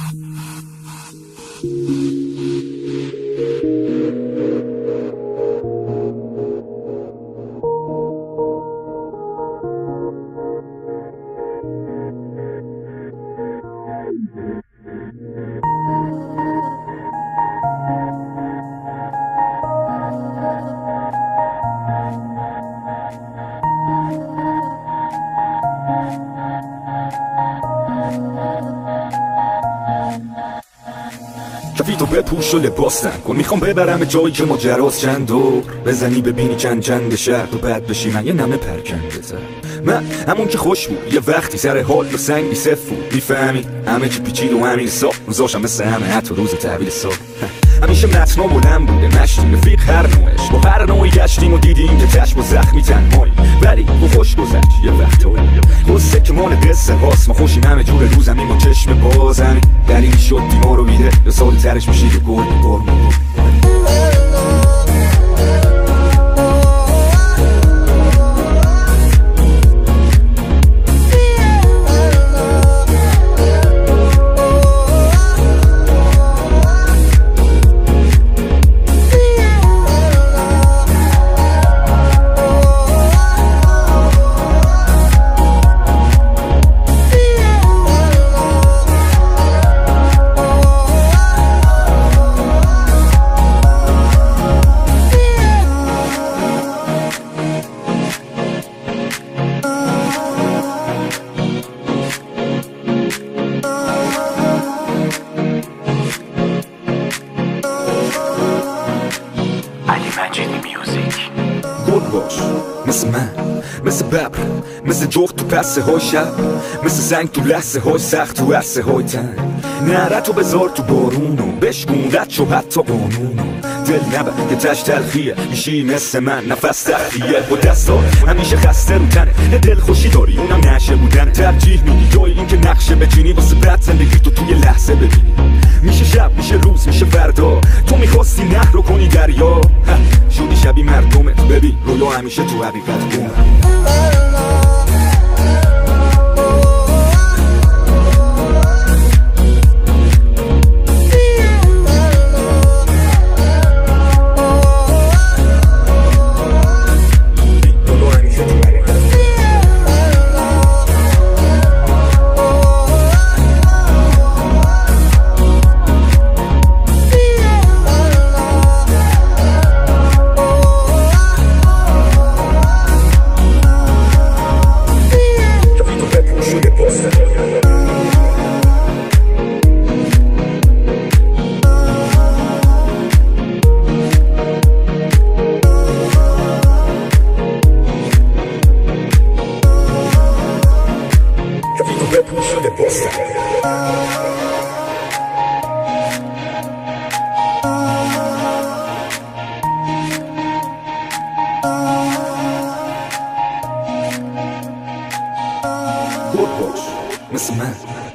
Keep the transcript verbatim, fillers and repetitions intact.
کفیتو بپوش و لباس تن کن، میخوام ببرم جایی که ماجراست چند دور بزنی ببینی چند چند شهر تو بد بشی من یه نمه پرکنده زد. من همون که خوش بود یه وقتی سر حال و سنگی صف بود، میفهمی همه چی پیچید و همین حساب روزاشم مثل همه حتی روز تحویل صبح. همیشه متنا بلند بوده نشتیم رفیق هر نوعش، با هر نوعی گشتیم و دیدیم که چشم و زخمی تنهایی، ولی با خوش گذشت یه وقتایی قصه که مال قصه هاست. ما خوشیم همه جور روزمی ما چشم باز همین دلیل شد دیما رو میده یا سال ترش میشید و گل بار گل باش مثل من، مثل ببر، مثل جغد تو پسه های شب، مثل زنگ تو لحظه های سخت تو عرصه های تن. نهرتو بذار تو بارونو بشکون رد شو حتی قانونو، دل نبر که تش تلخیه میشی مثل من نفس تخلیه با دستا همیشه خسته رو تنه، دل خوشی داری اونم نشه بودن ترجیح میدی جای این که نقشه بچینی واسه بعد زندگی تو توی لحظه ببینی. میشه شب میشه روز میشه فردا، تو میخواستی نهر رو کنی دریا شدی شبی مردمت، ببین رویا همیشه تو حقیقت گم. Good boys, Mister Man.